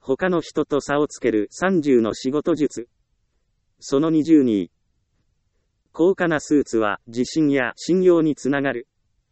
他の人と差をつける30の仕事術。その22。高価なスーツは自信や信用につながる。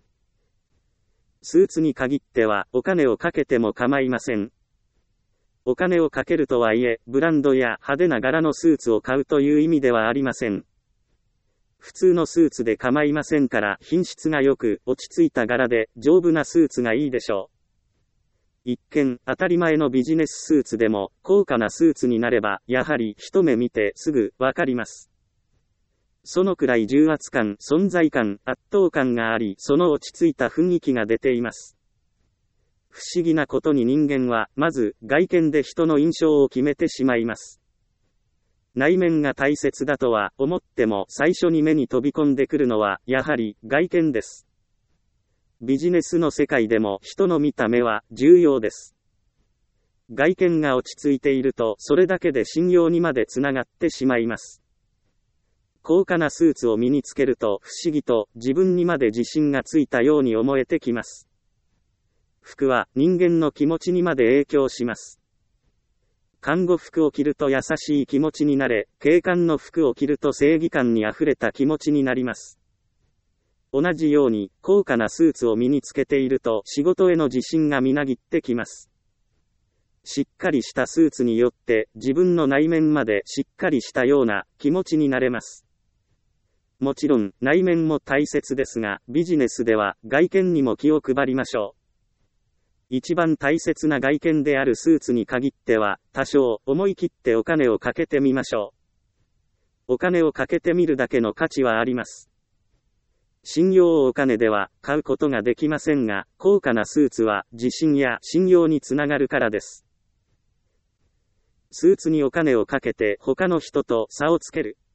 スーツに限ってはお金をかけても構いません。お金をかけるとはいえ、ブランドや派手な柄のスーツを買うという意味ではありません。普通のスーツで構いませんから、品質が良く、落ち着いた柄で、丈夫なスーツがいいでしょう。一見、当たり前のビジネススーツでも、高価なスーツになれば、やはり一目見てすぐわかります。そのくらい重圧感、存在感、圧倒感があり、その落ち着いた雰囲気が出ています。不思議なことに人間は、まず、外見で人の印象を決めてしまいます。内面が大切だとは思っても最初に目に飛び込んでくるのはやはり外見です。ビジネスの世界でも人の見た目は重要です。外見が落ち着いているとそれだけで信用にまでつながってしまいます。高価なスーツを身につけると不思議と自分にまで自信がついたように思えてきます。服は人間の気持ちにまで影響します。看護服を着ると優しい気持ちになれ、警官の服を着ると正義感にあふれた気持ちになります。同じように、高価なスーツを身につけていると仕事への自信がみなぎってきます。しっかりしたスーツによって自分の内面までしっかりしたような気持ちになれます。もちろん内面も大切ですが、ビジネスでは外見にも気を配りましょう。一番大切な外見であるスーツに限っては、多少思い切ってお金をかけてみましょう。お金をかけてみるだけの価値はあります。信用をお金では買うことができませんが、高価なスーツは自信や信用につながるからです。スーツにお金をかけて他の人と差をつける。